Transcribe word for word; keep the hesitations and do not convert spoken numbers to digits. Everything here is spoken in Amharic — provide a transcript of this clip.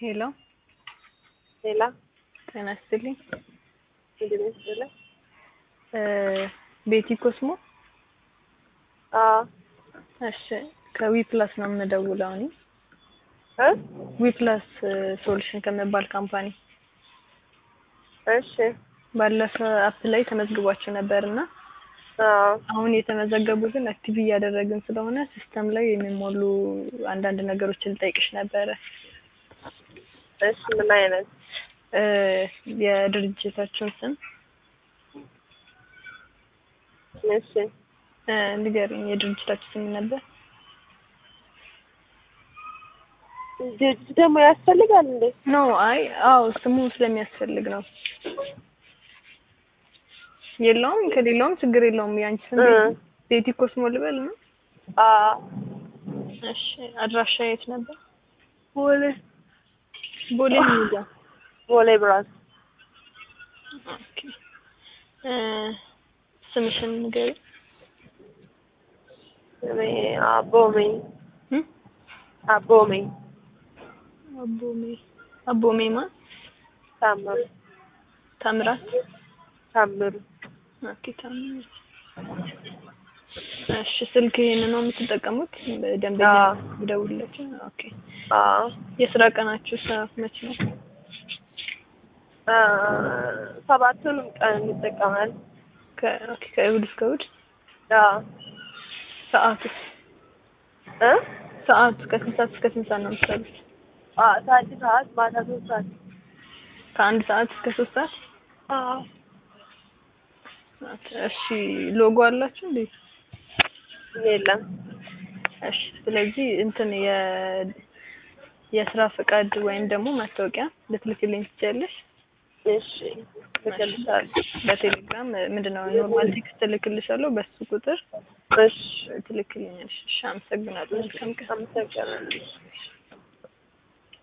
ሄሎ ሌላ ጤና ይስጥልኝ። እንዴት ነሽ? እ ቤቲ ኮስሞ። አዎ እሺ ከዊ ፕላስ ነው የምደውለው እኔ። እ ዊ ፕላስ ሶሉሽን ከመባል ካምፓኒ። እሺ ባለፈ አፕ ላይ ተመዝግባችሁ ነበርና አዎ አሁን የተመዘገቡትን አክቲቭ እያደረግን ስለሆነ ሲስተም ላይ የሚሞሉ አንዳንድ ነገሮችን ልጠይቅሽ ነበረ። እሺ ምን አይነት እ የድርጅታችሁን ስም እሺ እ ንገሪኝ። የድርጅታችሁ ስም ነበር? ድርጅት ደግሞ ያስፈልጋል እንዴ? ኖ አይ አዎ ስሙ ስለሚያስፈልግ ነው። የለውም ከሌለውም ችግር የለውም። ያንቺ ስም ቤቲ- ቤቲ ኮስሞ ልበል ነው? አዎ እሺ አድራሻ የት ነበር? ቦሌ ቦሌ ሚዛ። ቦሌ ብራስ። ኦኬ እ ስምሽን ንገሪኝ። እኔ አቦሜ እ አቦሜ አቦሜ አቦሜ ማ ታምሩ ታምራት ታምሩ። ኦኬ ታምራት። እሺ ስልክ ይሄንን ነው የምትጠቀሙት? በደንበኛ አዎ ብደውልለት። ኦኬ አዎ የስራ ቀናችሁ ሰዓት መቼ ነው? አ ሰባቱንም ቀን እንጠቀማለን። ከ ኦኬ ከእሑድ እስከ እሑድ። አዎ ሰዓት እ ሰዓት ከስንት ሰዓት እስከ ስንት ሰዓት ነው የምትሰሩት? አዎ ሰዓት ሰዓት ማታ ሶስት ሰዓት። ከአንድ ሰዓት እስከ ሶስት ሰዓት? አዎ እሺ ሎጎ አላችሁ እንዴ? የለም። እሺ ስለዚህ እንትን የ የስራ ፍቃድ ወይም ደግሞ ማስታወቂያ ልትልክልኝ ትችያለሽ? እሺ ልክልሻለሁ። በቴሌግራም ምንድነው ኖርማል ቴክስት ልክልሻለሁ በሱ ቁጥር እሺ ትልክልኛለሽ። እሺ አመሰግናለሁ። መልካም ቀን። አመሰግናለሁ።